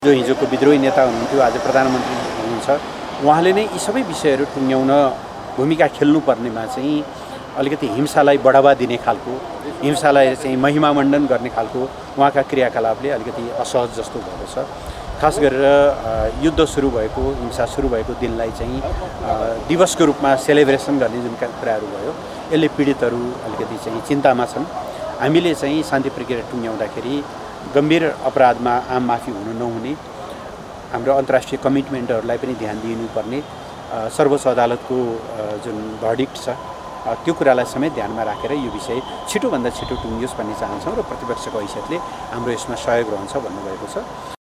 जो हिजोको विद्रोही नेता हुनुहुन्थ्यो, आज प्रधानमन्त्री हुनुहुन्छ, उहाँले नै यी सबै विषयहरू टुङ्ग्याउन भूमिका खेल्नुपर्नेमा चाहिँ अलिकति हिंसालाई बढावा दिने खालको, हिंसालाई चाहिँ महिमामण्डन गर्ने खालको उहाँका क्रियाकलापले अलिकति असहज जस्तो भएको छ। खास गरेर युद्ध सुरु भएको, हिंसा सुरु भएको दिनलाई चाहिँ दिवसको रूपमा सेलिब्रेसन गर्ने जुन कुराहरू भयो, यसले पीडितहरू अलिकति चाहिँ चिन्तामा छन्। हामीले चाहिँ शान्ति प्रक्रिया टुङ्ग्याउँदाखेरि गम्भीर अपराधमा आम माफी हुनु नहुने, हाम्रो अन्तर्राष्ट्रिय कमिटमेन्टहरूलाई पनि ध्यान दिनुपर्ने, सर्वोच्च अदालतको जुन भर्डिक्ट छ त्यो कुरालाई समेत ध्यानमा राखेर यो विषय छिटोभन्दा छिटो टुङ्गियोस् भन्ने चाहन्छौँ र प्रतिपक्षको हैसियतले हाम्रो यसमा सहयोग रहन्छ भन्नुभएको छ।